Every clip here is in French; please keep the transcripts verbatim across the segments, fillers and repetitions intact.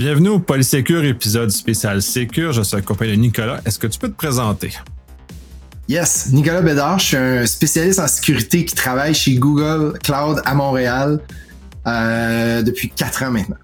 Bienvenue au Polysécure, épisode spécial Sécure. Je suis accompagné de Nicolas. Est-ce que tu peux te présenter? Yes, Nicolas Bédard, je suis un spécialiste en sécurité qui travaille chez Google Cloud à Montréal euh, depuis quatre ans maintenant.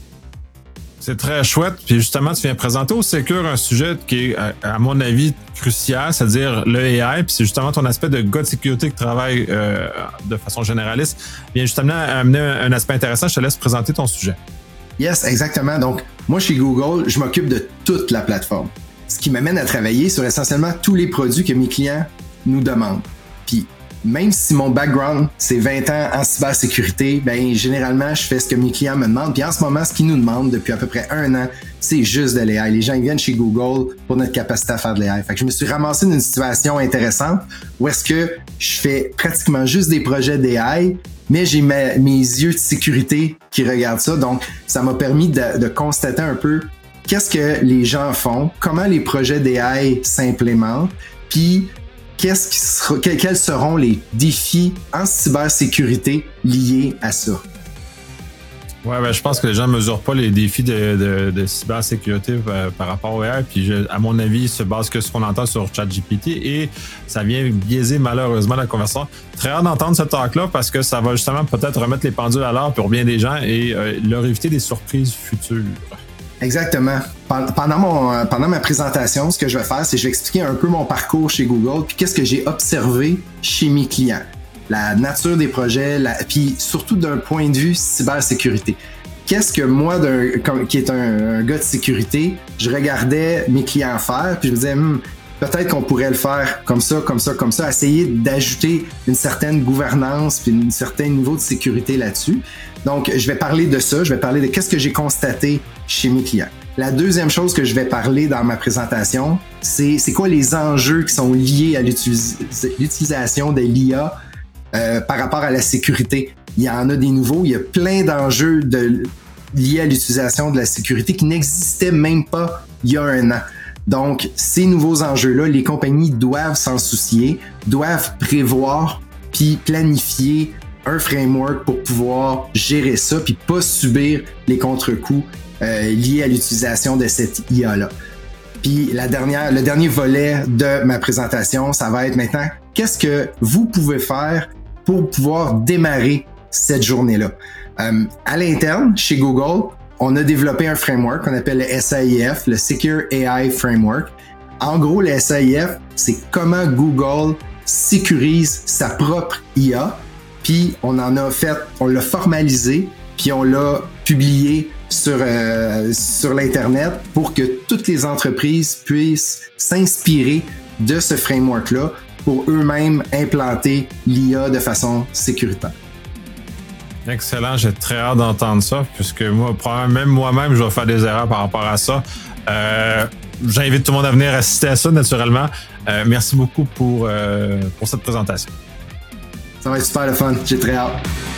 C'est très chouette. Puis justement, tu viens présenter au Sécure un sujet qui est, à mon avis, crucial, c'est-à-dire le A I. Puis c'est justement ton aspect de gars de sécurité qui travaille euh, de façon généraliste. Vient justement amener un aspect intéressant. Je te laisse présenter ton sujet. Yes, exactement. Donc, moi, chez Google, je m'occupe de toute la plateforme. Ce qui m'amène à travailler sur essentiellement tous les produits que mes clients nous demandent. Puis, même si mon background, c'est vingt ans en cybersécurité, ben généralement, je fais ce que mes clients me demandent. Puis en ce moment, ce qu'ils nous demandent depuis à peu près un an, c'est juste de l'A I. Les gens ils viennent chez Google pour notre capacité à faire de l'A I. Fait que je me suis ramassé dans une situation intéressante où est-ce que je fais pratiquement juste des projets d'A I, mais j'ai ma, mes yeux de sécurité qui regardent ça. Donc, ça m'a permis de, de constater un peu qu'est-ce que les gens font, comment les projets d'A I s'implémentent, puis qu'est-ce qui sera, quels seront les défis en cybersécurité liés à ça. Ouais, ben, je pense que les gens ne mesurent pas les défis de, de, de cybersécurité euh, par rapport au A I. Puis, je, à mon avis, ils se basent que ce qu'on entend sur ChatGPT et ça vient biaiser malheureusement la conversation. Très hâte d'entendre ce talk-là parce que ça va justement peut-être remettre les pendules à l'heure pour bien des gens et euh, leur éviter des surprises futures. Exactement. Pendant, mon, pendant ma présentation, ce que je vais faire, c'est que je vais expliquer un peu mon parcours chez Google puis qu'est-ce que j'ai observé chez mes clients. La nature des projets, la, puis surtout d'un point de vue cybersécurité. Qu'est-ce que moi, d'un, comme, qui est un, un gars de sécurité, je regardais mes clients faire, puis je me disais, hm, peut-être qu'on pourrait le faire comme ça, comme ça, comme ça, essayer d'ajouter une certaine gouvernance puis un certain niveau de sécurité là-dessus. Donc, je vais parler de ça, je vais parler de qu'est-ce que j'ai constaté chez mes clients. La deuxième chose que je vais parler dans ma présentation, c'est, c'est quoi les enjeux qui sont liés à l'utilis- l'utilisation de l'I A Euh, par rapport à la sécurité. Il y en a des nouveaux, il y a plein d'enjeux de, liés à l'utilisation de la sécurité qui n'existaient même pas il y a un an. Donc, ces nouveaux enjeux-là, les compagnies doivent s'en soucier, doivent prévoir puis planifier un framework pour pouvoir gérer ça puis pas subir les contre-coups euh, liés à l'utilisation de cette I A-là. Puis la dernière, le dernier volet de ma présentation, ça va être maintenant, qu'est-ce que vous pouvez faire pour pouvoir démarrer cette journée-là? Euh, à l'interne, chez Google, on a développé un framework qu'on appelle le S A I F, le Secure A I Framework. En gros, le S A I F, c'est comment Google sécurise sa propre I A. Puis on en a fait, on l'a formalisé, puis on l'a publié sur, euh, sur l'Internet pour que toutes les entreprises puissent s'inspirer de ce framework-là pour eux-mêmes implanter l'I A de façon sécuritaire. Excellent, j'ai très hâte d'entendre ça, puisque moi, même moi-même, je vais faire des erreurs par rapport à ça. Euh, j'invite tout le monde à venir assister à ça, naturellement. Euh, merci beaucoup pour, euh, pour cette présentation. Ça va être super le fun, j'ai très hâte.